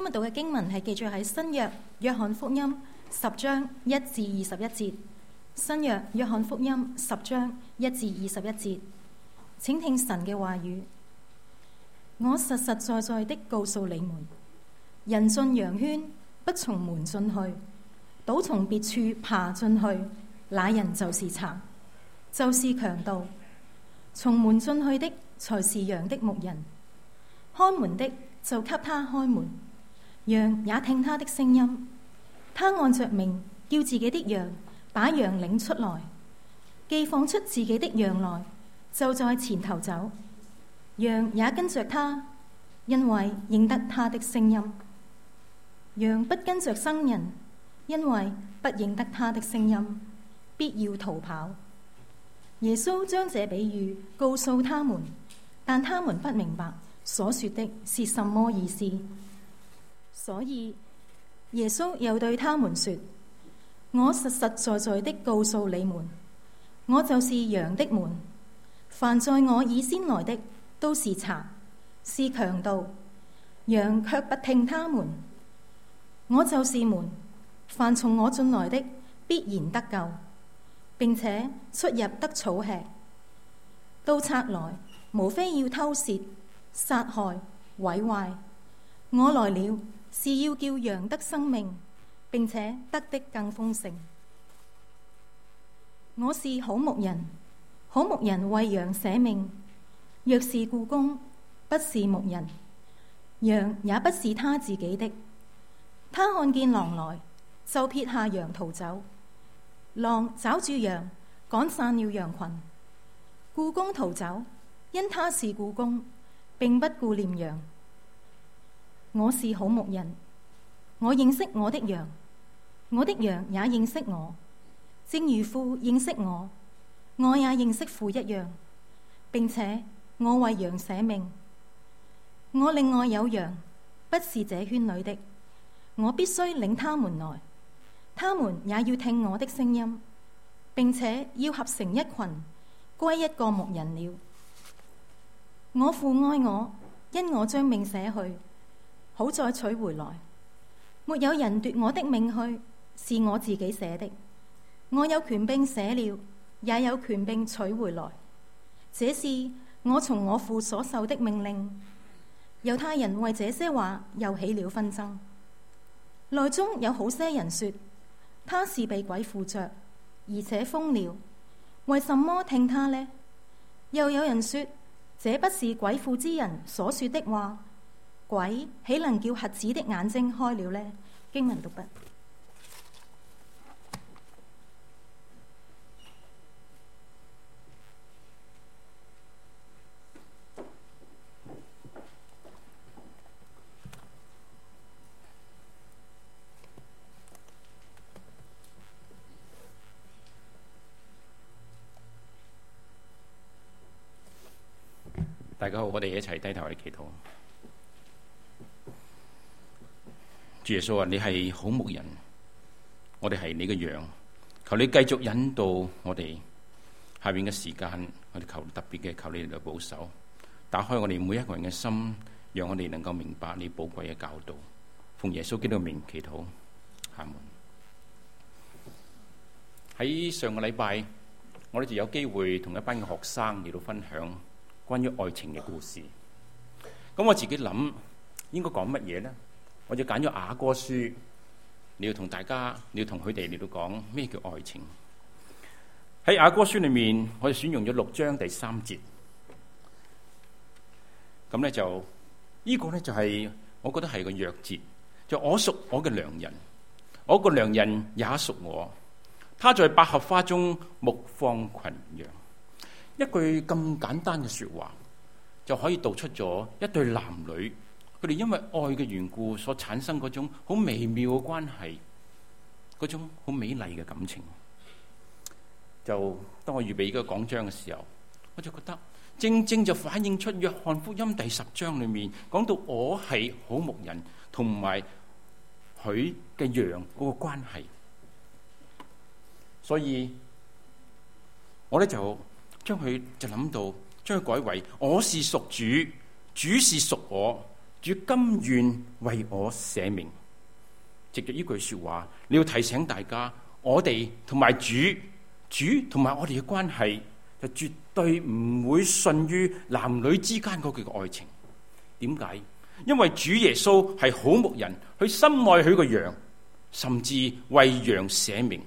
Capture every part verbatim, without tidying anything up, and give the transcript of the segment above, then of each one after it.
日讀嘅經文係記載喺新約約翰福音十章一至二十一節。新約約翰福音十章一至二十一節，請聽神嘅話語。我實實在在的告訴你們，人進羊圈不從門進去，倒從別處爬進去，那人就是賊，就是強盜。從門進去的才是羊的牧人，看門的就給他開門，羊也聽他的聲音。他按着名叫自己的羊，把羊領出來，既放出自己的羊來，就在前頭走，羊也跟着他，因為認得他的聲音。羊不跟着生人，因為不認得他的聲音，必要逃跑。耶穌將這比喻告訴他們，但他們不明白所說的是什麼意思。所以耶穌又對他們說，我實實在在的告訴你們，我就是羊的門。凡在我以先來的，都是賊，是強盜，羊卻不聽他們。我就是門，凡從我進來的，必然得救，並且出入得草吃。盜賊來，無非要偷竊、殺害、毀壞。我來了，是要叫羊得生命，並且得的更豐盛。我是好牧人，好牧人為羊捨命。若是僱工，不是牧人，羊也不是他自己的。他看見狼來，就撇下羊逃走。狼抓住羊，趕散了羊群。僱工逃走，因他是僱工，並不顧念羊。我是好牧人，我認識我的羊，我的羊也認識我，正如父認識我，我也認識父一樣，並且我為羊捨命。我另外有羊，不是這圈裏的，我必須領他們來，他們也要聽我的聲音，並且要合成一群，歸一個牧人了。我父愛我，因我將命捨去，好再取回來。沒有人奪我的命去，是我自己捨的。我有權柄捨了，也有權柄取回來。這是我從我父所受的命令。猶太人為這些話又起了紛爭。內中有好些人說，他是被鬼附着，而且瘋了，為什麼聽他呢？又有人說，這不是鬼附之人所說的話，鬼豈能叫瞎子的眼睛開了呢？經文讀畢。 大家好，我哋一齊低頭去祈禱。主耶穌啊，你係好牧人，我哋係你嘅羊，求你繼續引導我哋下面嘅時間，我哋求特別嘅求你嚟保守，打開我哋每一個人嘅心，讓我哋能夠明白你寶貴嘅教導。奉耶穌基督嘅名祈禱，阿門。喺上個禮拜，我哋就有機會同一班嘅學生嚟到分享關於愛情嘅故事。咁我自己諗應該講乜嘢呢？我就揀咗雅歌書，你要同大家，你要同佢哋嚟到講咩叫愛情。喺雅歌書裏面，我哋選用咗六章第三節。咁咧就呢、這個咧就係、是、我覺得係個約節，就我屬我嘅良人，我個良人也屬我，他在百合花中牧放群羊。一句咁簡單嘅說話，就可以道出咗一對男女，佢哋因為愛嘅緣故所產生嗰種好微妙嘅關係，嗰種好美麗嘅感情。就當我預備呢個講章嘅時候，我就覺得正正就反映出約翰福音第十章裏面講到我係好牧人同埋佢嘅羊嗰個關係。所以我咧就將佢就諗到將佢改為我是屬主，主是屬我， 主甘願為我捨命。藉着呢句說話，你要提醒大家，我哋同埋主，主同埋我哋嘅關係就絕對唔會順於男女之間嗰句嘅愛情。點解？因為主耶穌係好牧人，佢深愛佢個羊，甚至為羊捨命。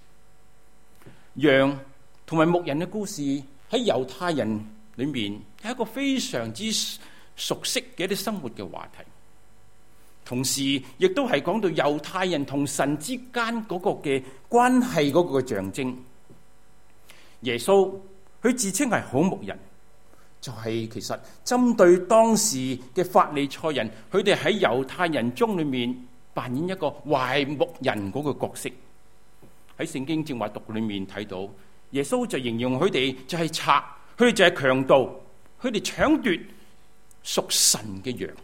羊同埋牧人嘅故事喺猶太人裏面係一個非常之熟悉嘅一啲生活嘅話題，同時亦都係講到猶太人同神之間嗰個嘅關係嗰個嘅象徵。耶穌佢自稱係好牧人，就係、是、其實針對當時嘅法利賽人，佢哋喺猶太人中裏面扮演一個壞牧人嗰個角色。喺聖經正話讀裏面睇到，耶穌就形容佢哋就係賊，佢哋就係強盜，佢哋搶奪屬神嘅羊。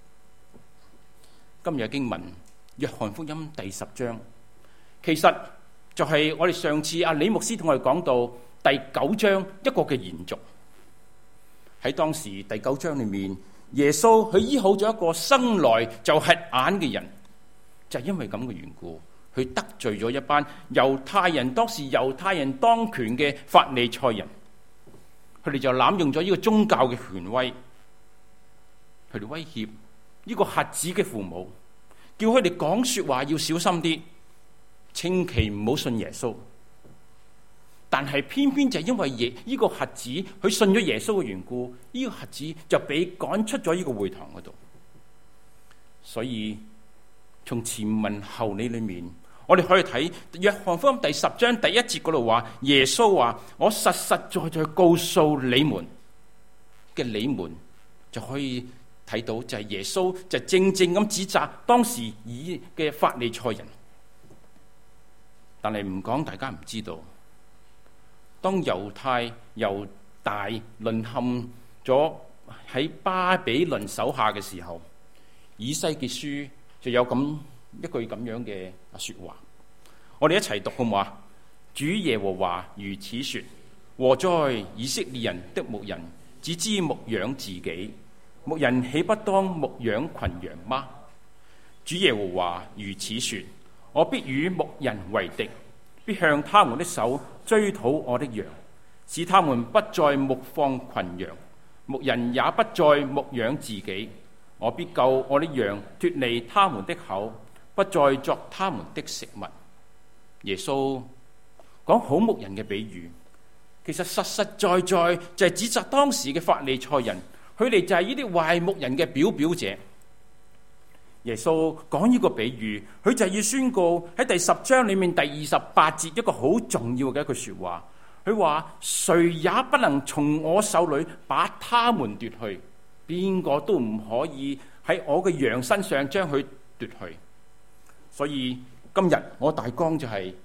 今日嘅經文約翰福音第十章，其實就係我哋上次阿李牧師同我哋講到第九章一個嘅延續。喺當時第九章裏面，耶穌佢醫好咗一個生來就瞎眼嘅人，就係因為咁嘅緣故，佢得罪咗一班猶太人，當時猶太人當權嘅法利賽人，佢哋就濫用咗呢個宗教嘅權威，佢哋威脅呢個瞎子嘅父母，叫佢哋講說話要小心啲，千祈唔好信耶穌。但係偏偏就係因為耶呢個瞎子佢信咗耶穌嘅緣故，呢、這個瞎子就被趕出咗呢個會堂嗰度。所以從前文後理裏面，我哋可以睇約翰福音第十章第一節嗰度話，耶穌話：我實實在在告訴你們嘅你們，就可以睇到就係耶穌就正正咁指責當時以嘅法利賽人。但係唔講大家唔知道，當猶太猶大淪陷咗喺巴比倫手下嘅時候，以西結書就有咁一句咁樣嘅說話，我哋一齊讀好唔好啊？主耶和華如此說：禍哉以色列人的牧人，只知牧養自己，牧人豈不當牧養群羊嗎？主耶和華如此說：我必與牧人為敵，必向他們的手追討我的羊，使他們不再牧放群羊，牧人也不再牧養自己。我必救我的羊脫離他們的口，不再作他們的食物。耶穌講好牧人嘅比喻，其實實實在在就係指責當時嘅法利賽人，佢哋就係呢啲壞牧人嘅表表者。耶穌講呢個比喻，佢就係要宣告喺第十章裏面第二十八節一個好重要嘅一句說話。佢話：誰也不能從我手裏把他們奪去，邊個都唔可以喺我嘅羊身上將佢奪去。所以今日我大綱就係、是、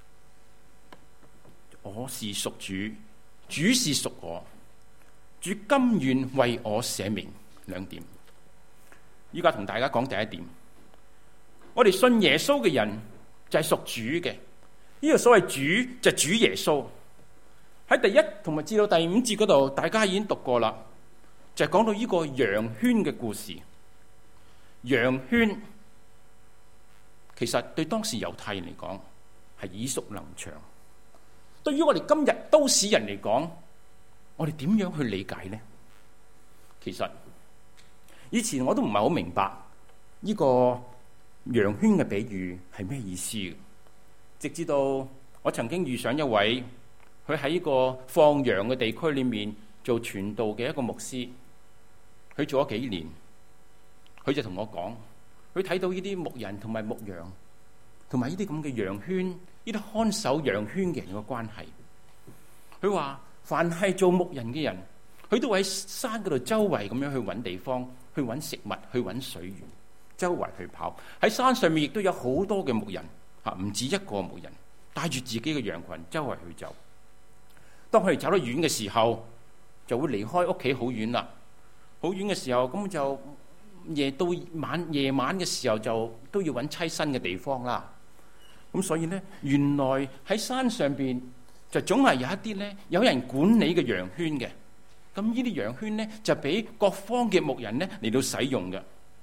我是屬主，主是屬我，主甘願為我捨命。兩點。依家同大家講第一點，我哋信耶穌嘅人就係屬主嘅。呢個所謂主就係主耶穌。喺第一同埋至到第五節嗰度，大家已經讀過啦，就係講到呢個羊圈嘅故事。羊圈其實對當時猶太人嚟講係耳熟能詳，對於我哋今日都市人嚟講，我哋點樣去理解呢？其實以前我都唔係好明白呢個羊圈嘅比喻係咩意思嘅，直至到我曾經遇上一位佢喺呢個放羊嘅地區裏面做傳道嘅一個牧師，佢做咗幾年，佢就同我講，佢睇到呢啲牧人同埋牧羊，同埋呢啲咁嘅羊圈，呢啲看守羊圈嘅人嘅關係。佢話凡係做牧人嘅人，佢都會喺山嗰度周圍咁樣去揾地方，去揾食物，去揾水源，周圍去跑。喺山上面亦都有好多嘅牧人，吓唔止一個牧人，帶住自己嘅羊群周圍去走。當佢哋走得遠嘅時候，就會離開屋企好遠啦。好遠嘅時候，咁就夜到晚夜晚嘅時候，就都要揾棲身嘅地方啦。咁所以呢，原來喺山上邊就總係有一啲呢有人管理嘅羊圈嘅。咁呢啲羊圈呢，就俾各方嘅牧人呢嚟到使用嘅。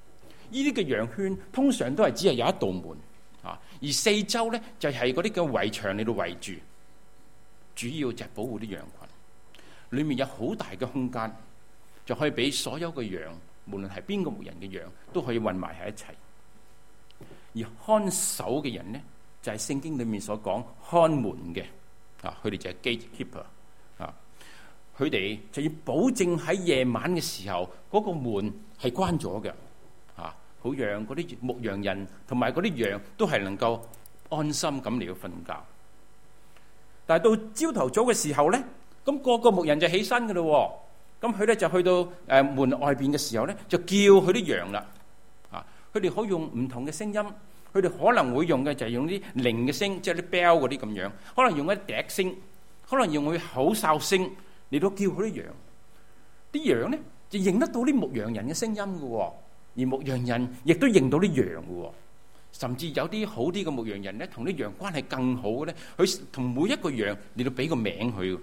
呢啲嘅羊圈通常都係只係有一道門啊，而四周咧就係嗰啲嘅圍牆嚟到圍住，主要就係保護啲羊群。裏面有好大嘅空間，就可以俾所有嘅羊，無論係邊個牧人嘅羊，都可以混埋喺一齊。而看守嘅人呢，就係聖經裏面所講看門嘅啊，佢哋就係 gatekeeper 啊，佢哋就要保證喺夜晚嘅時候嗰個門係關咗嘅啊，好讓嗰啲牧羊人同埋嗰啲羊都係能夠安心咁嚟到瞓覺。但係到朝頭早嘅時候呢，咁個個牧人就起身噶咯，咁佢咧就去到誒門外邊嘅時候咧，就叫佢啲羊啦。啊，佢哋可以用唔同嘅聲音，佢哋可能會用嘅就係用啲鈴嘅聲，即係啲 bell 嗰啲咁樣，可能用一啲笛聲，可能用佢口哨聲嚟到叫佢啲羊。啲羊咧就認得到啲牧羊人嘅聲音噶，而牧羊人亦都認到啲羊噶。甚至有啲好啲嘅牧羊人咧，同啲羊關係更好嘅咧，佢同每一個羊嚟到俾個名佢。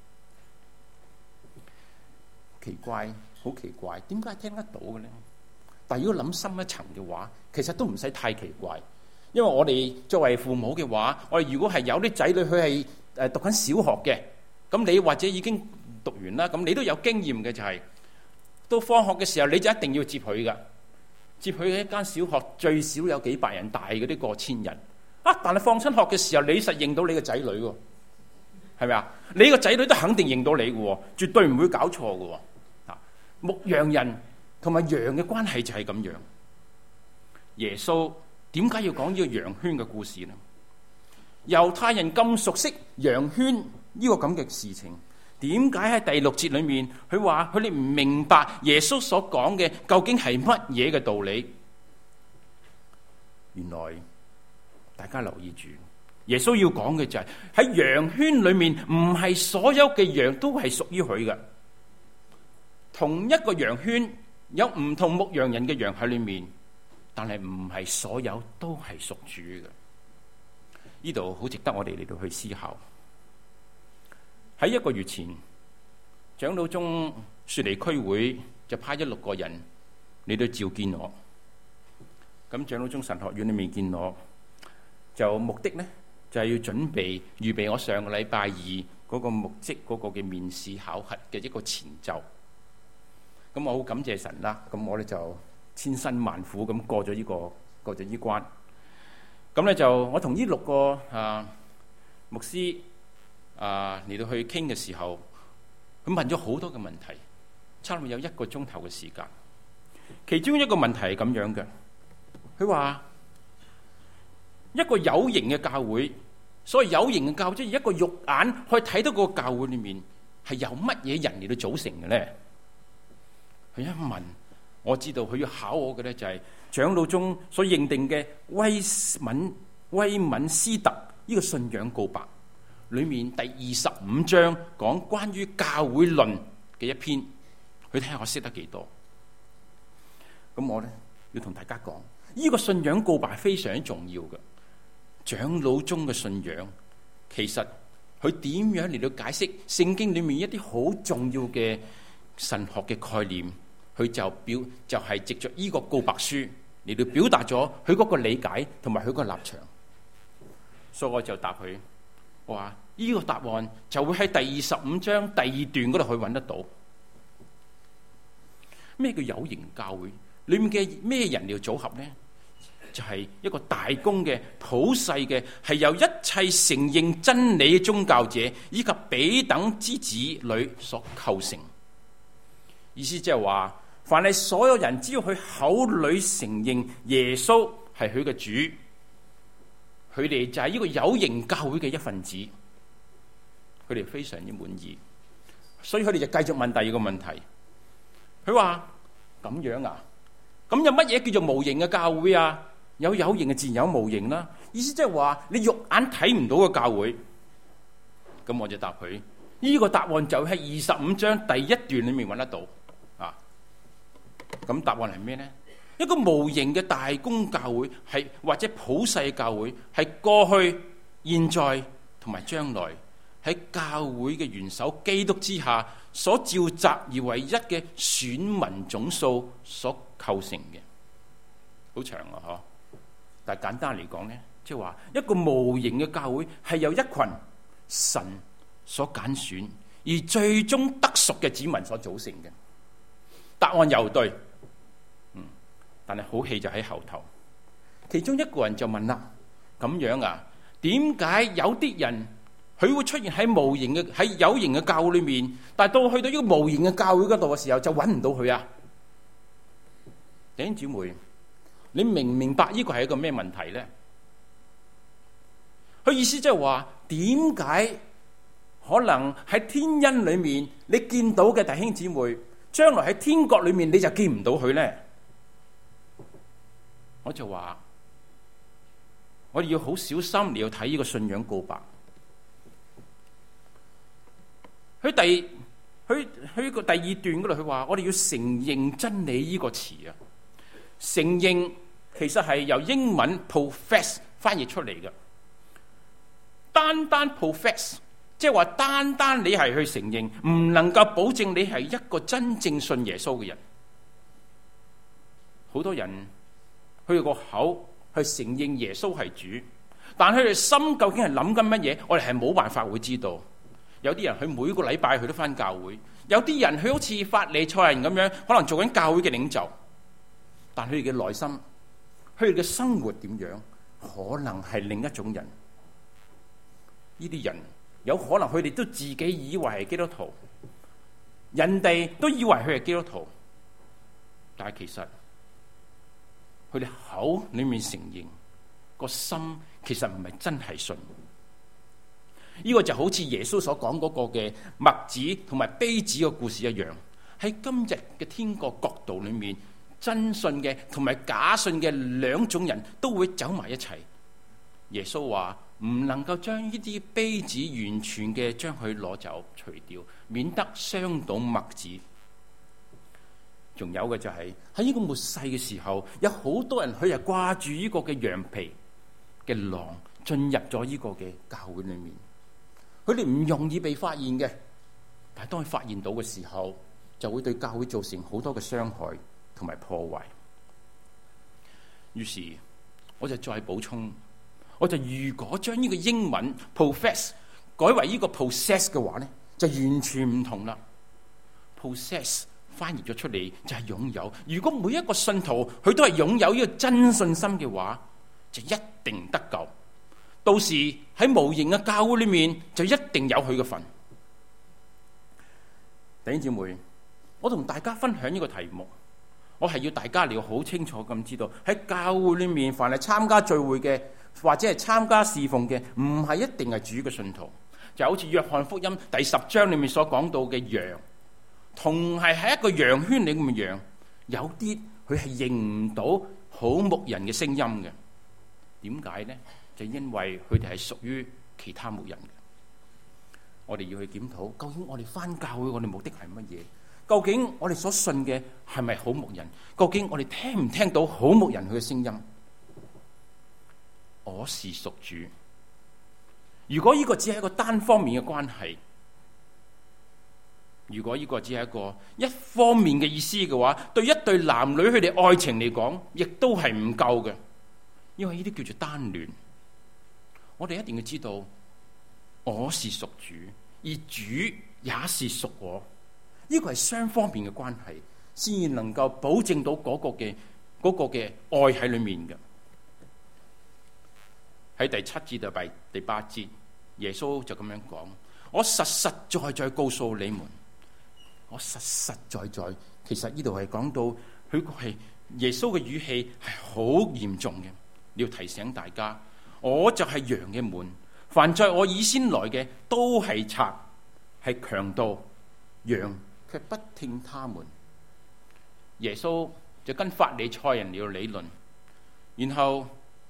奇怪，好奇怪，點解聽得到嘅咧？但係如果諗深一層嘅話，其實都唔使太奇怪，因為我哋作為父母嘅話，我哋如果係有啲仔女佢係誒讀緊小學嘅，咁你或者已經讀完啦，咁你都有經驗嘅就係、是，到放學嘅時候你就一定要接佢噶，接佢喺一間小學最少有幾百人，大嗰啲過千人啊！但係放親學嘅時候，你實認到你個仔女喎，係咪啊？你個仔女都肯定認到你嘅喎，絕對唔會搞錯嘅喎。牧羊人同埋羊嘅關係就係咁樣。耶穌點解要講呢個羊圈嘅故事呢？猶太人咁熟悉羊圈呢個咁嘅事情，點解喺第六節裏面佢話佢哋唔明白耶穌所講嘅究竟係乜嘢嘅道理？原來大家留意住，耶穌要講嘅就係、是、喺羊圈裏面，唔係所有嘅羊都係屬於佢嘅。同一個羊圈有唔同牧羊人嘅羊喺裏面，但係唔係所有都係屬主嘅。呢度好值得我哋嚟到去思考。喺一個月前，長老中雪梨區會就派咗六個人嚟到召見我。咁長老中神學院裏面見我，就目的呢，就係、是、要準備預備我上個禮拜二嗰個牧職嗰個嘅面試考核嘅一個前奏。咁我好感謝神啦，咁我咧就千辛萬苦咁過咗呢、這個過咗呢關。咁咧就我同呢六個啊牧師啊嚟到去傾嘅時候，佢問咗好多嘅問題，差唔多有一個鐘頭嘅時間。其中一個問題係咁樣嘅，佢話一個有形嘅教會，所謂有形嘅教會，即係一個肉眼可以睇到個教會裏面係由乜嘢人嚟到組成嘅咧？佢一問，我知道佢要考我嘅咧就係長老中所認定嘅威敏威敏斯特呢個信仰告白裏面第二十五章講關於教會論嘅一篇，佢睇下我識得幾多。咁我咧要同大家講，呢個信仰告白非常之重要嘅。長老中嘅信仰其實佢點樣嚟到解釋聖經裏面一啲好重要嘅神學嘅概念，佢就表就係、是、藉着呢個告白書嚟到表達咗佢嗰個理解同埋佢個立場。所以我就答佢，我話呢個答案就會喺第二十五章第二段嗰度去揾得到。咩叫有形教會？裏面嘅咩人嚟組合呢？就係、是、一個大公嘅普世嘅，係由一切承認真理嘅宗教者以及彼等之子女所構成。意思即係話，凡係所有人只要佢口裏承認耶穌係佢嘅主，佢哋就係呢個有形教會嘅一份子，佢哋非常之滿意。所以佢哋就繼續問第二個問題，佢話咁樣啊，咁有乜嘢叫做無形嘅教會啊？有有形嘅自然有無形啦。意思即係話你肉眼睇唔到嘅教會。咁我就答佢，呢、這個答案就喺二十五章第一段裏面揾得到啊。咁答案係咩呢？一個無形嘅大公教會係或者普世教會，係過去、現在同埋將來喺教會嘅元首基督之下所召集而唯一嘅選民總數所構成嘅。 好長啊，嗬！但係簡單嚟講咧，即係話一個無形嘅教會係由一群神所揀選而最終得贖嘅子民所組成嘅。答案又對，嗯，但係好戲就喺後頭。其中一個人就問啦：咁樣啊？點解有啲人佢會出現喺無形嘅喺有形嘅教會裏面，但係到去到呢個無形嘅教會嗰度嘅時候就揾唔到佢啊？弟兄姊妹，你明唔明白呢個係一個咩問題呢？佢意思即係話，點解可能喺天恩裏面你見到嘅弟兄姊妹，將來喺天國裏面你就見唔到佢呢？我就話，我哋要好小心你要睇呢個信仰告白。佢第佢佢個第二段嗰度，佢話我哋要承認真理呢個詞啊。承認其實係由英文 profess 翻譯出嚟嘅。單單 profess 即係話單單你係去承認，唔能夠保證你係一個真正信耶穌嘅人。好多人佢個口去承認耶穌係主，但佢哋心究竟係諗緊乜嘢，我哋係冇辦法會知道。有啲人佢每個禮拜佢都翻教會，有啲人佢好似法利賽人咁樣，可能做緊教會嘅領袖，但佢哋嘅內心，佢哋嘅生活點樣，可能係另一種人。呢啲人有可能佢哋都自己以為係基督徒，人哋都以為佢係基督徒，但係其實佢哋口裏面承認，個心其實唔係真係信。呢個就好似耶穌所講嗰個嘅麥子同埋稗子嘅故事一樣，喺今日嘅天國國度裏面，真信嘅同埋假信嘅兩種人都會走埋一齊。耶穌話唔能夠將呢啲稗子完全嘅將佢攞走除掉，免得傷到麥子。仲有嘅就係喺呢個末世嘅時候，有好多人佢係掛住呢個嘅羊皮嘅狼進入咗呢個嘅教會裏面，佢哋唔容易被發現嘅，但係當佢發現到嘅時候，就會對教會造成好多嘅傷害同埋破壞。於是我就再補充，我就如果將呢個英文 profess 改為呢個 possess 嘅話呢，就完全唔同啦。possess 翻譯咗出嚟就係擁有。如果每一個信徒佢都係擁有呢個真信心嘅話，就一定得救。到時喺無形嘅教會裏面就一定有佢嘅份。弟兄姊妹，我同大家分享呢個題目，我係要大家你要好清楚咁知道，喺教會裏面凡係參加聚會嘅或者係參加侍奉嘅，唔係一定係主嘅信徒。就好似約翰福音第十章裏面所講到嘅羊，同係喺一個羊圈裏面嘅羊，有啲佢係認唔到好牧人嘅聲音嘅。點解呢？就因為佢哋係屬於其他牧人嘅。我哋要去檢討，究竟我哋返教會我哋目的係乜嘢？究竟我哋所信嘅係咪好牧人？究竟我哋聽唔聽到好牧人佢嘅聲音？我是屬主。如果呢個只係一個單方面嘅關係，如果呢個只係一個一方面嘅意思嘅話，對一對男女佢哋愛情嚟講，亦都係唔夠嘅，因為呢啲叫做單戀。我哋一定要知道，我是屬主，而主也是屬我。呢個係雙方面嘅關係，先至能夠保證到嗰個嘅嗰個嘅愛喺裏面嘅。喺第七節到第第八節，耶穌就咁樣講：我實實在在告訴你們，我實實在在。其實呢度係講到佢係耶穌嘅語氣係好嚴重嘅，你要提醒大家。我就係羊嘅門，凡在我以先來嘅都係賊，係強盜，羊卻不聽他們。耶穌就跟法利賽人嚟理論，然後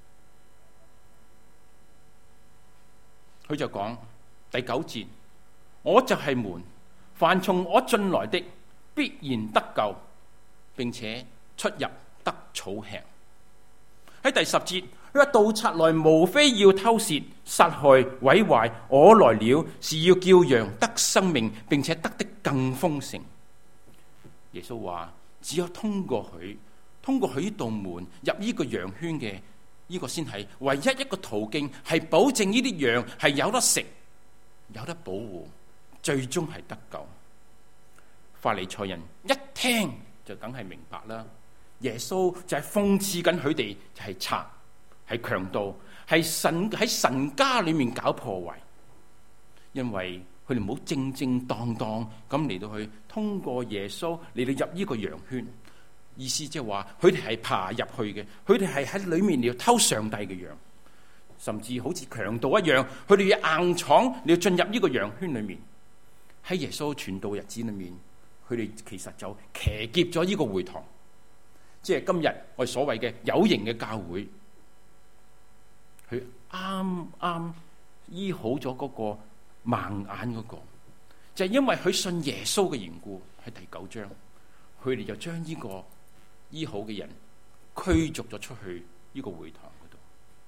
佢就講第九節：我就係門，凡從我進來的必然得救，並且出入得草吃。喺第十節，佢話盜賊來無非要偷竊、殺害、毀壞，我來了是要叫羊得生命，並且得的更豐盛。耶穌話：只有通過佢， 通過佢呢道門入呢個羊圈嘅，呢個先係唯一一個途徑，係保證呢啲羊係有得食、有得保護，最終係得救。法利賽人一聽就梗係明白啦，耶穌就係諷刺緊佢哋係賊、係強盜、係神喺神家裏面搞破壞，因為佢哋冇正正當當咁嚟到去通過耶穌嚟到入呢個羊圈，意思即係話佢哋係爬入去嘅，佢哋係喺裏面嚟到偷上帝嘅羊，甚至好似強盜一樣，佢哋要硬闖嚟到進入呢個羊圈裏面。喺耶穌傳道日子裏面，佢哋其實就騎劫咗呢個會堂，即係今日我哋所謂嘅有形嘅教會。佢啱啱醫好咗嗰個盲眼嗰個，就係因為佢信耶穌嘅緣故。喺第九章，佢哋就將呢個醫好嘅人驅逐咗出去呢個會堂嗰度。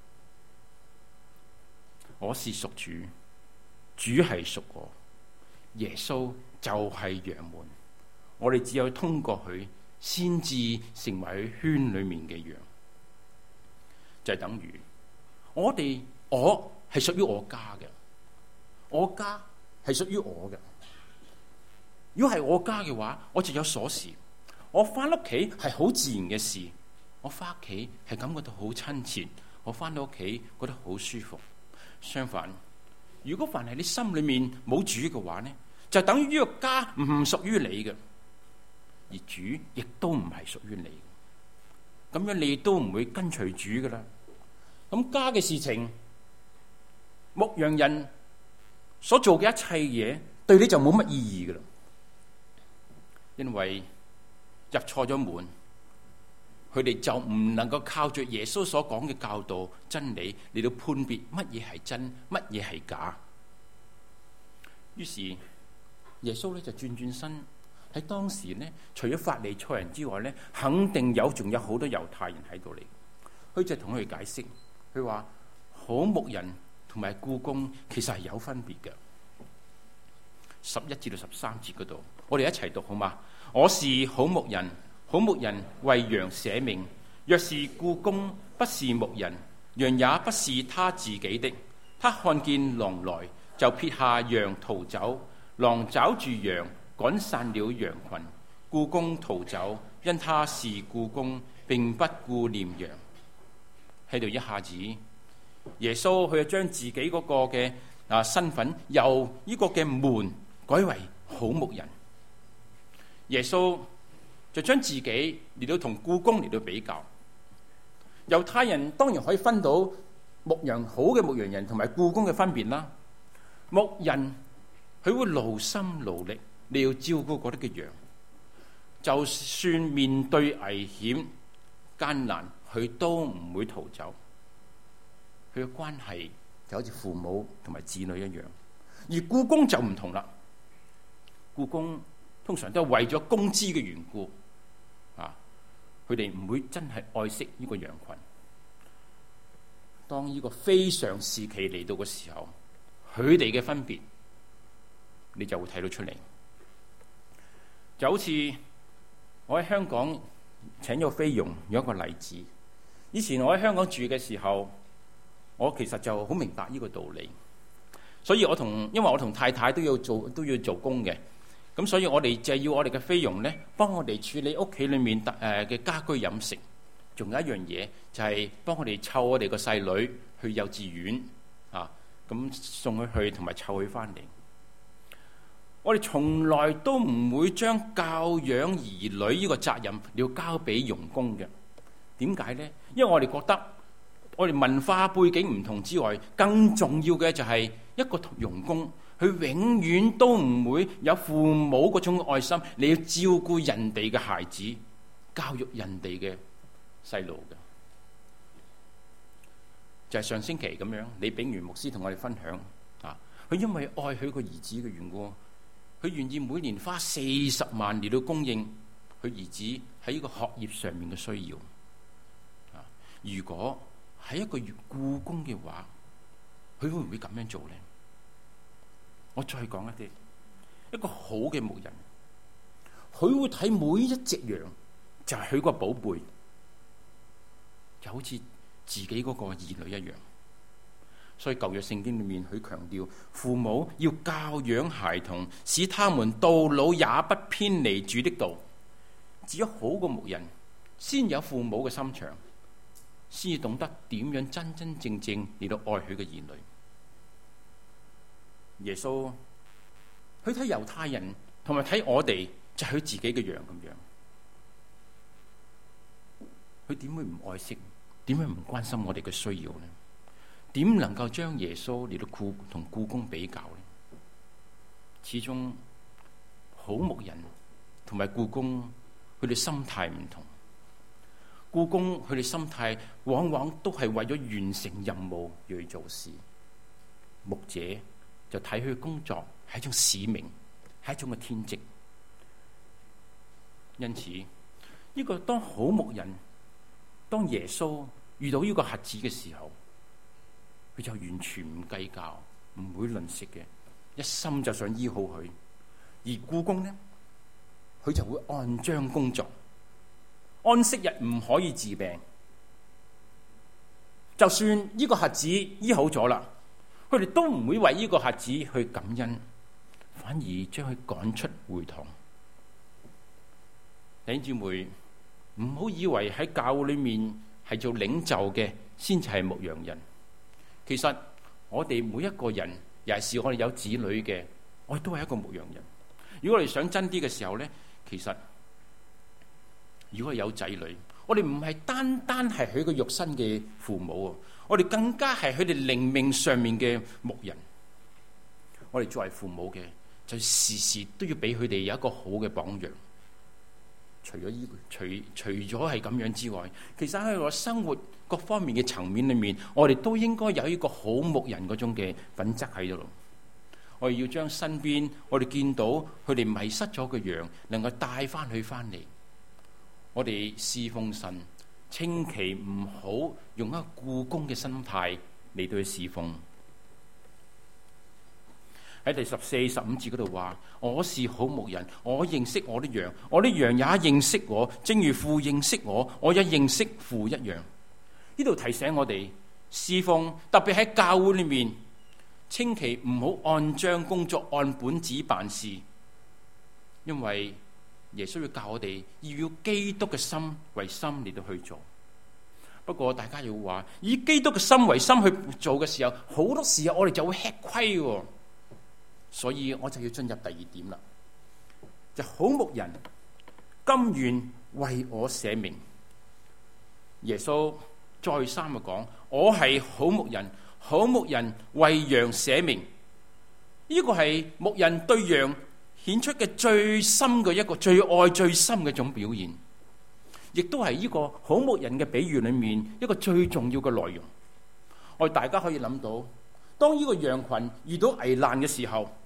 我是屬主，主係屬我，耶穌就係羊門，我哋只有通過佢先至成為佢圈裏面嘅羊。就係等於我哋我係屬於我家嘅，我家係屬於我嘅。如果係我家嘅話，我就有鎖匙，我翻屋企係好自然嘅事，我翻屋企係感覺到好親切，我翻到屋企覺得好舒服。相反，如果凡係你心裏面冇主嘅話呢，就等於呢個家唔屬於你嘅，而主亦都唔係屬於你，咁樣你都唔會跟隨主噶啦。咁家嘅事情，牧羊人所做嘅一切嘢，對你就冇乜意義噶啦，因為入錯咗門，佢哋就唔能夠靠住耶穌所講嘅教導真理嚟到判別乜嘢係真，乜嘢係假。於是耶穌咧就轉轉身，喺當時呢，除咗法利賽人之外呢，肯定有仲有好多猶太人喺度嚟。佢就同佢哋解釋，佢話好牧人同埋僱工其實係有分別嘅。十一至到十三節嗰度，我哋一齊讀好嗎？我是好牧人，好牧人為羊捨命。若是僱工不是牧人，羊也不是他自己的，他看見狼來就撇下羊逃走，狼抓住羊趕散了羊群，僱工逃走，因他是僱工，並不顧念羊。喺度一下子，耶穌佢就將自己嗰個嘅啊身份由呢個嘅門改為好牧人。耶穌就將自己嚟到同僱工嚟到比較。猶太人當然可以分到牧羊好嘅牧羊人同埋僱工嘅分別啦。牧人佢會勞心勞力，你要照顧嗰啲嘅羊，就算面對危險艱難，佢都唔會逃走。佢嘅關係就好似父母同埋子女一樣。而僱工就唔同啦，僱工通常都係為咗工資嘅緣故，啊，佢哋唔會真係愛惜呢個羊群。當呢個非常時期嚟到嘅時候，佢哋嘅分別，你就會睇到出嚟。就好似我喺香港請咗菲傭，有一個例子。以前我喺香港住嘅時候，我其實就好明白呢個道理。所以我同因為我同太太都要做都要做工嘅，咁所以我哋就要我哋嘅菲傭咧，幫我哋處理屋企裏面誒嘅家居飲食。仲有一樣嘢就係幫我哋湊我哋個細女去幼稚園啊，咁送佢去同埋湊佢翻嚟。我哋從來都唔會將教養兒女呢個責任要交俾傭工嘅。點解呢？因為我哋覺得我哋文化背景唔同之外，更重要嘅就係一個傭工，佢永遠都唔會有父母嗰種愛心，你要照顧人哋嘅孩子，教育人哋嘅細路嘅。就係上星期咁樣，李炳元牧師同我哋分享啊，佢因為愛佢個兒子嘅緣故，佢願意每年花四十萬嚟到供應佢兒子喺呢個學業上面嘅需要。啊，如果係一個月僱工嘅話，佢會唔會咁樣做呢？我再講一啲，一個好嘅牧人，佢會睇每一隻羊就係佢個寶貝， 就好似自己嗰個兒女一樣。所以舊約聖經裏面佢強調，父母要教養孩童，使他們到老也不偏離主的道。只有好嘅牧人，先有父母嘅心腸，先懂得點樣真真正正嚟到愛佢嘅兒女。耶穌佢睇猶太人同埋睇我哋，就係佢自己嘅羊咁樣。佢點會唔愛惜？點會唔關心我哋嘅需要呢？點能夠將耶穌嚟到僱同僱工比較呢？始終好牧人同埋僱工，佢哋心態唔同。僱工佢哋心態往往都係為咗完成任務而去做事，牧者就睇佢工作係一種使命，係一種嘅天職。因此呢、這個當好牧人，當耶穌遇到呢個瞎子嘅時候，佢就完全唔計較，唔會吝嗇嘅，一心就想醫好佢。而僱工呢，佢就會按章工作，安息日唔可以治病。就算呢個瞎子醫好咗啦，佢哋都唔會為呢個瞎子去感恩，反而將佢趕出會堂。弟兄姊妹，唔好以為喺教會裏面係做領袖嘅先至係牧羊人。其實我哋每一個人，尤其是我哋有子女嘅，我哋都係一個牧羊人。如果我哋想真啲嘅時候呢，其實如果有仔女，我哋唔係單單係佢個肉身嘅父母，我哋更加係佢哋靈命上面嘅牧人。我哋作為父母嘅，就時時都要俾佢哋有一個好嘅榜樣。除咗呢個，除除咗係咁樣之外，其實喺我生活各方面嘅層面裏面，我哋都應該有一個好牧人嗰種嘅品質喺度。我哋要將身邊我哋見到佢哋迷失咗嘅羊，能夠帶翻佢翻嚟。我哋侍奉神，千祈唔好用一個僱工嘅心態嚟對佢侍奉。喺第十四、十五節嗰度話：我是好牧人，我認識我的羊，我的羊也認識我，正如父認識我，我也認識父一樣。呢度提醒我哋侍奉，特別喺教會裏面，千祈唔好按章工作，按本子辦事，因為耶穌要教我哋要以基督嘅心為心嚟到去做。不過大家要話，以基督嘅心為心去做嘅時候，好多時候我哋就會吃虧喎。所以我就要進入第二點啦，就好牧人甘願為我捨命。耶穌再三嘅講：我係好牧人，好牧人為羊捨命。呢個係牧人對羊顯出嘅最深嘅一個最愛最深嘅一種表現，亦都係呢個好牧人嘅比喻裏面一個最重要嘅內容。我哋大家可以諗到，當呢個羊群遇到危難嘅時候，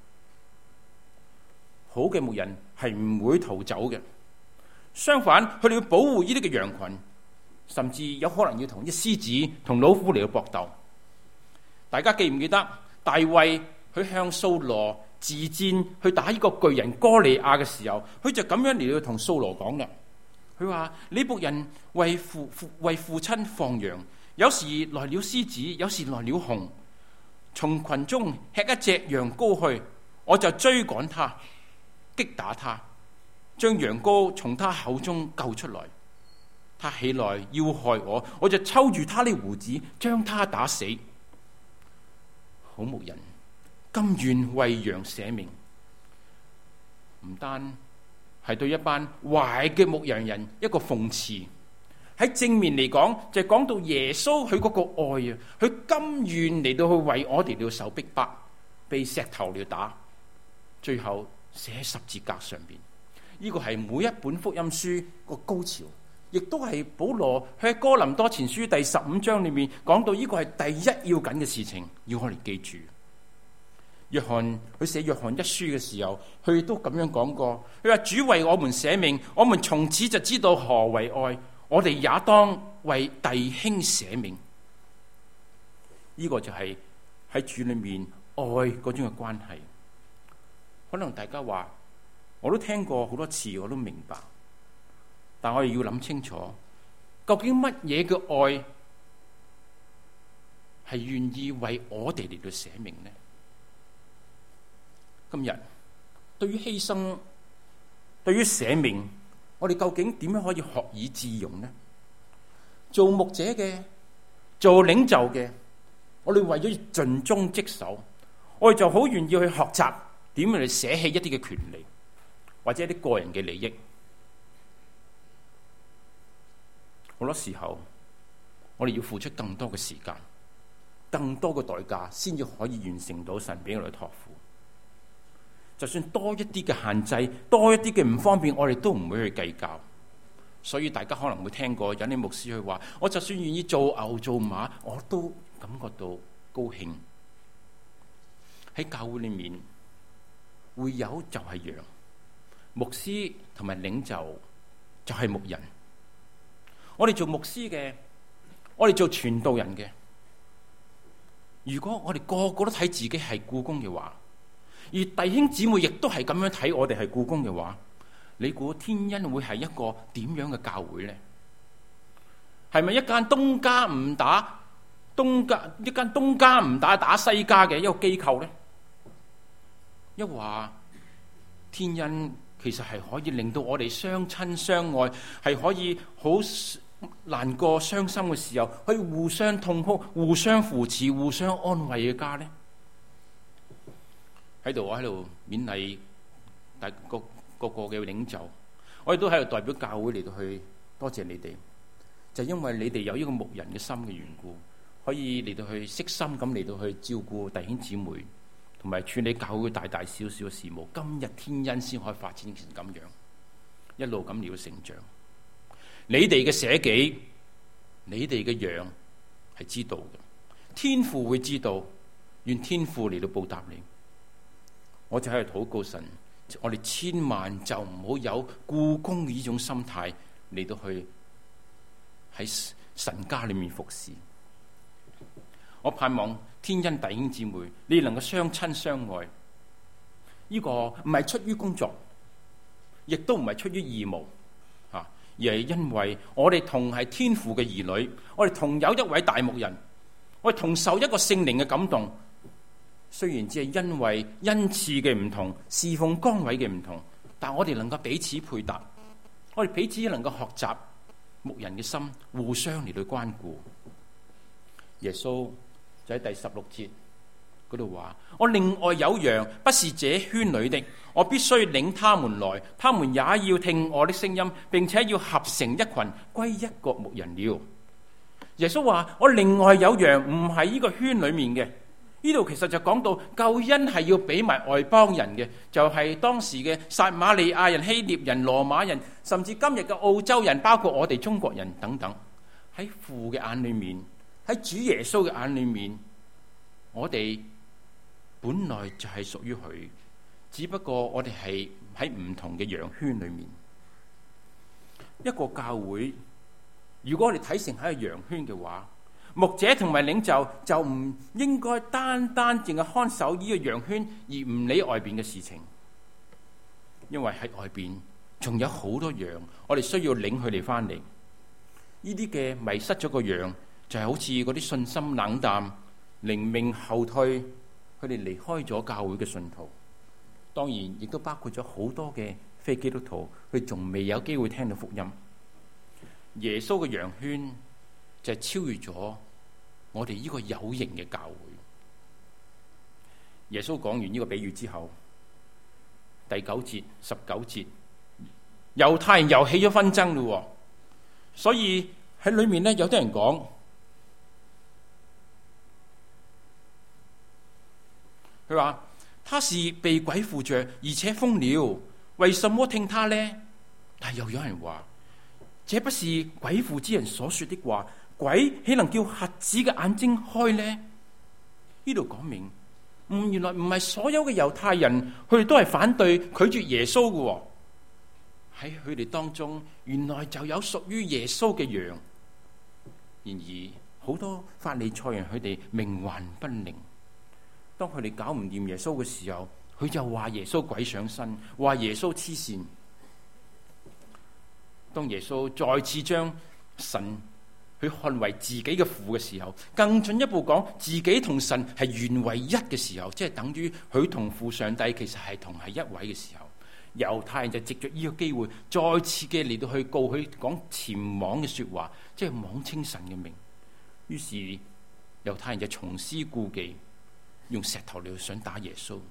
好嘅牧人係唔會逃走嘅，相反，佢哋要保護呢啲嘅羊群，甚至有可能要同啲獅子同老虎嚟到搏鬥。大家記唔記得大衛佢向掃羅自薦去打呢個巨人哥利亞嘅時候，佢就咁樣嚟到同掃羅講啦。佢話：你僕人為父為父親放羊，有時來了獅子，有時來了熊，從群中吃一隻羊羔去，我就追趕他，擊打他，將羊羔從他口中救出來。他起來要害我，我就抽住他的鬍子，將他打死。好牧人甘願為羊捨命，唔單係對一班壞嘅牧羊人一個諷刺。喺正面嚟講，就係講到耶穌佢嗰個愛啊，佢甘願嚟到去為我哋嚟受逼迫，被石頭嚟打，最後寫喺十字架上邊。呢個係每一本福音書個高潮，亦都係保羅喺哥林多前書第十五章裏面講到呢個係第一要緊嘅事情，要我哋記住。約翰佢寫約翰一書嘅時候，佢都咁樣講過，佢話主為我們捨命，我們從此就知道何為愛，我哋也當為弟兄捨命。呢、這個就係喺主裏面愛嗰種嘅關係。可能大家話我都聽過好多次，我都明白，但我哋要諗清楚， 究竟乜嘢嘅愛係願意為我哋嚟到捨命呢？今日對於犧牲，對於捨命，我哋究竟點樣可以學以致用呢？做牧者嘅，做領袖嘅，我哋為咗盡忠職守，我哋就好願意去學習點樣嚟捨棄一啲嘅權利，或者一啲個人嘅利益。好多時候，我哋要付出更多嘅時間，更多嘅代價，先至可以完成到神俾我哋託付。就算多一啲嘅限制，多一啲嘅唔方便，我哋都唔會去計較。所以大家可能會聽過有啲牧師去話：我就算願意做牛做馬，我都感覺到高興。喺教會裏面，會友就係羊，牧師同埋領袖就係牧人。我哋做牧師嘅，我哋做傳道人嘅，如果我哋個個都睇自己係僱工嘅話，而弟兄姊妹亦都係咁樣睇我哋係僱工嘅話，你估天恩會係一個點樣嘅教會呢？係咪一間東家唔打東家，一間東家唔打打西家嘅一個機構呢？一話天恩其實係可以令到我哋相親相愛，係可以好難過傷心嘅時候，可以互相痛哭、互相扶持、互相安慰嘅家呢？喺度我喺度勉勵大各各個嘅領袖，我亦都喺度代表教會嚟到去多謝你哋，就因為你哋有呢個牧人嘅心嘅緣故，可以嚟到去悉心咁嚟到去照顧弟兄姊妹，同埋處理教會大大小小嘅事務。今日天恩先可以發展成咁樣，一路咁嚟到成長。你哋嘅捨己，你哋嘅羊係知道嘅，天父會知道，願天父嚟到報答你。我就喺度禱告神，我哋千萬就唔好有僱工嘅呢種心態嚟到去喺神家裏面服侍。我盼望天恩弟兄姊妹，你哋能夠相親相愛。呢、這個唔係出於工作，亦都唔係出於義務。而係因為我哋同係天父嘅兒女，我哋同有一位大牧人，我哋同受一個聖靈嘅感動。雖然只係因為恩賜嘅唔同、侍奉崗位嘅唔同，但我哋能夠彼此配搭，我哋彼此能夠學習牧人嘅心，互相嚟到關顧。耶穌就喺第十六節嗰度話：我另外有羊，不是這圈裏的，我必須領他們來，他們也要聽我的聲音，並且要合成一群，歸一個牧人了。耶穌話：我另外有羊，唔係呢個圈裏面嘅。呢度其實就講到救恩係要俾埋外邦人嘅，就係、是、當時嘅撒瑪利亞人、希臘人、羅馬人，甚至今日嘅澳洲人，包括我哋中國人等等。喺父嘅眼裏面，喺主耶穌嘅眼裏面，我哋本來就係屬於佢，只不過我哋係喺唔同嘅羊圈裏面。一個教會，如果我哋睇成係一個羊圈嘅話，牧者同埋領袖就唔應該單單淨係看守呢個羊圈，而唔理外邊嘅事情。因為喺外邊仲有好多羊，我哋需要領佢哋翻嚟。呢啲嘅迷失咗個羊，就係好似嗰啲信心冷淡、靈命後退，佢哋離開咗教會嘅信徒。當然亦都包括咗好多嘅非基督徒，佢仲未有機會聽到福音。耶穌嘅羊圈就係超越咗我哋呢個有形嘅教會。耶穌講完呢個比喻之後，第九節、十九節，猶太人又起咗紛爭咯。所以喺裏面呢，有啲人講，佢話他是被鬼附着，而且瘋了，為什麼聽他呢？但又有人話，這不是鬼附之人所說的話，鬼豈能叫瞎子嘅眼睛開呢？呢度講明，嗯，原來唔係所有嘅猶太人，佢哋都係反對拒絕耶穌嘅。喺佢哋當中，原來就有屬於耶穌嘅羊。然而，好多法利賽人佢哋冥頑不靈，當佢哋搞唔掂耶穌嘅時候，佢就話耶穌鬼上身，話耶穌黐線。當耶穌再次將神去捍衛自己嘅父嘅時候，更進一步講自己同神係原為一嘅時候，即係等於佢同父上帝其實係同係一位嘅時候，猶太人就藉着呢個機會再次嘅嚟到去告佢講僭妄嘅說話，即係妄稱神嘅名。於是猶太人就重施故技，用石頭嚟想打耶穌。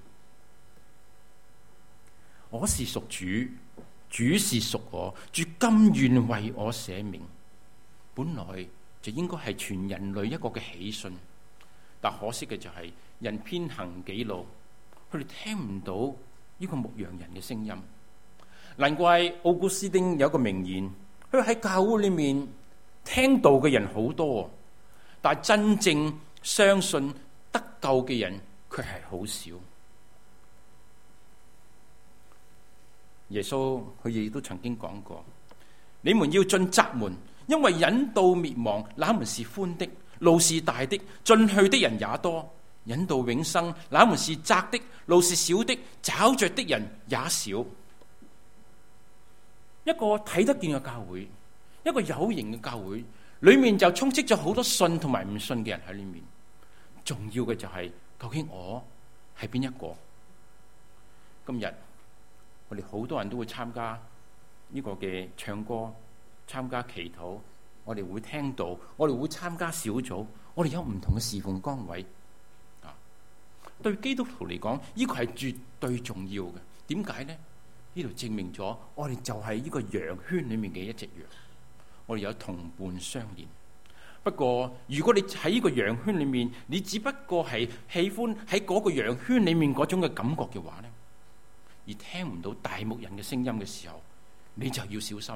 我是屬主，主是屬我，主甘願為我捨命。本來就應該係全人類一個嘅喜訊，但可惜嘅就係人偏行己路，佢哋聽唔到呢個牧羊人嘅聲音。難怪奧古斯丁有一個名言，佢喺教會裏面聽道嘅人好多，但係真正相信得救嘅人卻係好少。耶穌佢亦都曾經講過：你們要進窄門，因為引導滅亡那門是寬的，路是大的，進去的人也多；引導永生那門是窄的，路是小的，找着的人也少。一個睇得見嘅教會，一個有形嘅教會，裏面就充斥咗好多信同埋唔信嘅人喺裏面。重要嘅就係、是、究竟我係邊一個？今日我哋好多人都會參加呢個嘅唱歌，參加祈禱，我哋會聽到，我哋會參加小組，我哋有唔同嘅侍奉崗位。啊，對基督徒嚟講，呢個係絕對重要嘅。點解呢？呢度證明咗我哋就係呢個羊圈裏面嘅一隻羊，我哋有同伴相連。不過如果你喺呢個羊圈裏面，你只不過係喜歡喺嗰個羊圈裏面嗰種嘅感覺嘅話呢，而聽唔到大牧人嘅聲音嘅時候，你就要小心。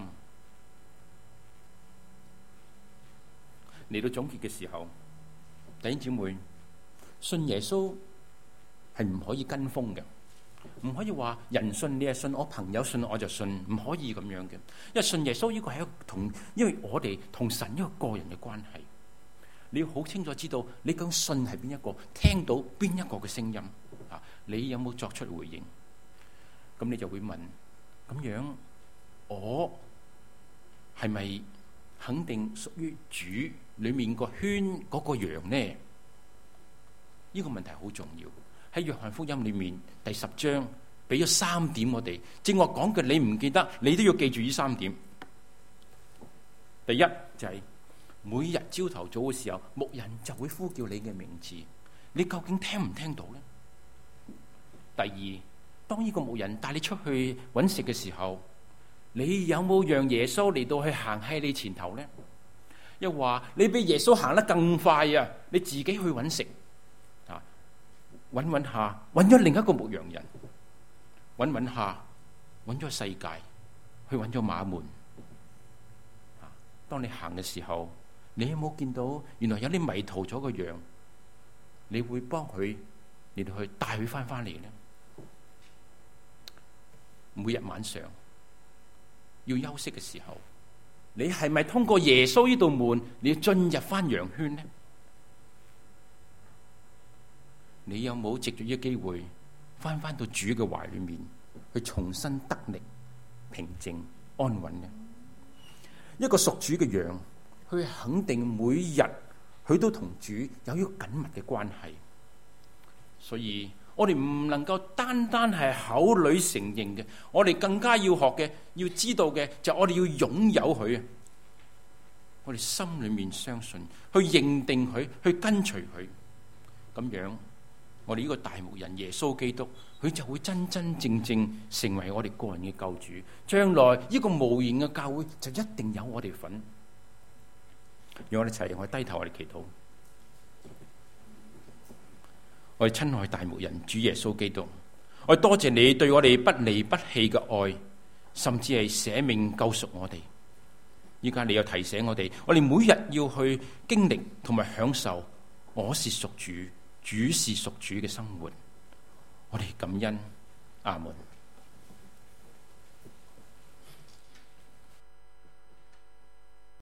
嚟到總結嘅時候，弟兄姊妹，信耶穌係唔可以跟風嘅。唔可以話人信你係信，我朋友信我就信，唔可以咁樣嘅。因為信耶穌呢個係一個同，因為我哋同神一個個人嘅關係，你要好清楚知道你究竟信係邊一個，聽到邊一個嘅聲音啊？你有冇作出回應？咁你就會問：咁樣我係咪肯定屬於主裏面個圈嗰個羊呢？呢個問題好重要。喺約翰福音裏面第十章俾咗三點我哋，正我講嘅你唔記得，你都要記住呢三點。第一就係、是、每日朝頭早嘅時候，牧人就會呼叫你嘅名字，你究竟聽唔聽到呢？第二，當呢個牧人帶你出去揾食嘅時候，你有冇讓耶穌嚟到去行喺你前頭呢？又話你比耶穌行得更快啊，你自己去揾食。揾揾下，揾咗另一個牧羊人，揾揾下，揾咗世界，去揾咗馬門。當你行嘅時候，你有冇見到原來有啲迷途咗嘅羊？你會幫佢嚟到去帶佢翻翻嚟呢？每日晚上要休息嘅時候，你係咪通過耶穌呢道門，你要進入翻羊圈呢？你有冇藉住呢個機會翻翻到主嘅懷裏面，去重新得力、平靜、安穩呢？一個屬主嘅羊，佢肯定每日佢都同主有一個緊密嘅關係。所以我哋唔能夠單單係口裏承認嘅，我哋更加要學嘅、要知道嘅就係我哋要擁有佢啊！我哋心裏面相信，去認定佢，去跟隨佢，咁樣。我哋呢個大牧人耶穌基督，佢就會真真正正成為我哋個人嘅救主。將來呢個無形嘅教會就一定有我哋份。讓我哋一齊，我哋低頭，我哋祈禱。我哋親愛大牧人主耶穌基督，我哋多謝你對我哋不離不棄嘅愛，甚至係捨命救贖我哋。依家你又提醒我哋，我哋每日要去經歷同埋享受我是屬主，主是屬主嘅生活，我哋感恩，阿門。